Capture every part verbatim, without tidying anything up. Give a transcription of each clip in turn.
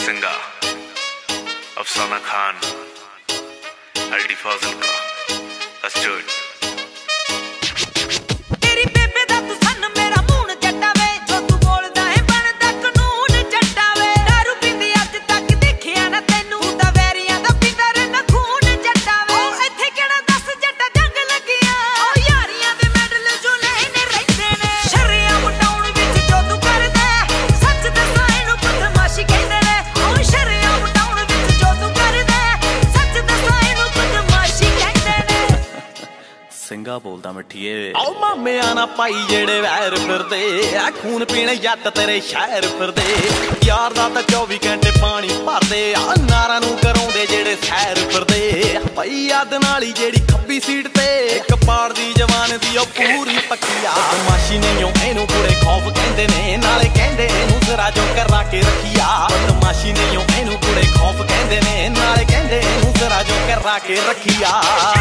सिंगा, अफसाना खान, एलडी फाजिल का कस्टर्ड। ਸਿੰਘਾ बोलदा मिठिए आओ मामे आना पाई जेड़े वैर फिरदे आ खून पीने जट तेरे शहर फिरदे यार दा तां चौबी घंटे पानी भरदे आ नारां नूं कराउंदे जेड़े सैर फिरदे पई याद नाली जेड़ी खब्बी सीट ते इक पाड़ दी जवान दी ओ पूरी पक्की आ बदमाशी नहीं एनू पूरे खौफ कहंदे ने नाले कहंदे एनू जरा जो करा के रखिया बदमाशी नहीं एनू पूरे खौफ कहंदे ने नाले कहंदे एनू जरा जो करा के रखिया।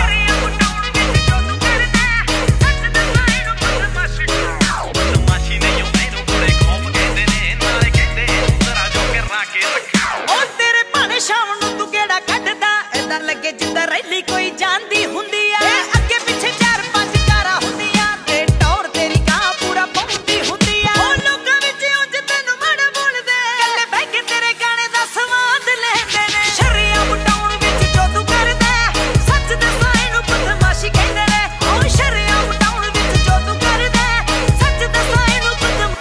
शाम नूं तू गेड़ा कड्डदा ऐदां लगे जिद्दां रैली कोई जानदी हुंदी आ अगे पिछे चार पंज कारां हुंदियां ते टौर तेरी गां पूरा पौंदी हुंदी आ ओ लोकां विच उंज तैनूं माड़ा बोलदे कल्ले बह के तेरे गाने दा स्वाद लैंदे ने शरिया बुटाउण विच जो तू करदा सच दस्सां एनूं बदमाशी कहंदे ने ओ शरिया बुटाउण विच जो तू करदा सच दस्सां एनूं बदम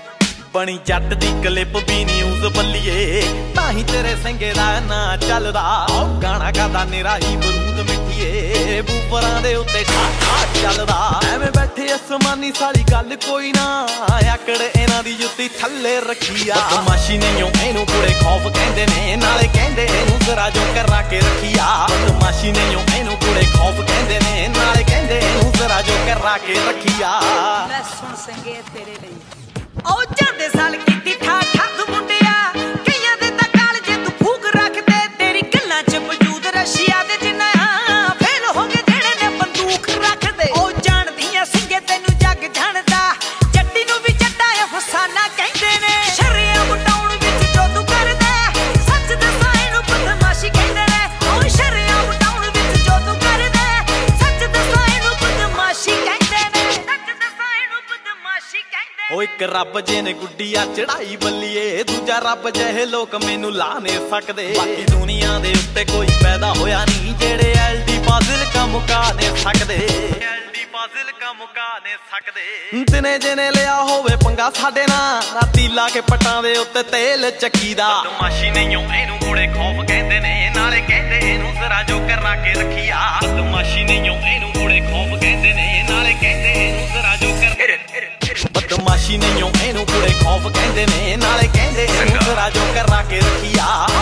बनी जट दी क्लिप भी न्यूज़ बल्लीए ताही तेरे संगे दा ना चलदा गाना गादा नेरा ही बरूद मिठिए बूफरां दे उत्ते ठाक ठाक चलदा एवें बैठे असमानी साली गल कोई ना आकड़ इन्हां दी जुत्ती थल्ले रखिया बदमाशी नहीं एनू पूरे खौफ कहंदे ने नाले कहंदे एनू जरा जो करा के रखिया बदमाशी नहीं एनू पूरे खौफ कहंदे ने नाले कहंदे एनू जरा जो करा के रखिया। मैं सुन संगे तेरे लई ओ जांदे साल कीती ठाक ठाक मुंडिया कईयां दे तां कालजे तू फूक रखदे तेरी गल्लां च वजूद रशिया दे जिन्ना फेल हो गए जेड़े ने बंदूक रखदे ओ जाणदियां सिंगे तैनू जग जाणदा जट्टी नूं भी जट्टा अफसाना कहंदे ने शरिया बुटाउण विच जो तू करदा सच दस्सां एनू बदमाशी कहंदे ने ओ शरिया बुटाउण विच जो तू करदा सच दस्सां एनू बदमाशी कहंदे ने सच दस्सां एनू बदमाशी कहंदे ओ एक रब जे ने गुड्डिया चढ़ाई बल्लीए दूजा रब जहे लोक मैनू ला नहीं सकदे बाकी दुनिया दे उत्ते कोई पैदा होया नहीं जेड़े एलडी फाजिल का मुका नहीं सकदे एलडी फाजिल का मुका नहीं सकदे दिने जिने लिया होवे पंगा साडे नाल राती ला के पटां दे उत्ते तेल चक्की दा बदमाशी नहीं एनू बड़े खौफ कहंदे ने नाले कहंदे एनू जरा जो करा के रखिया बदमाशी नहीं एनू बड़े खौफ कहंदे ने नाले कहंदे एनू जरा जो कर बदमाशी नहीं एनू पूरे खौफ कहंदे ने नाले कहंदे एनू जरा जो करा के रखिया।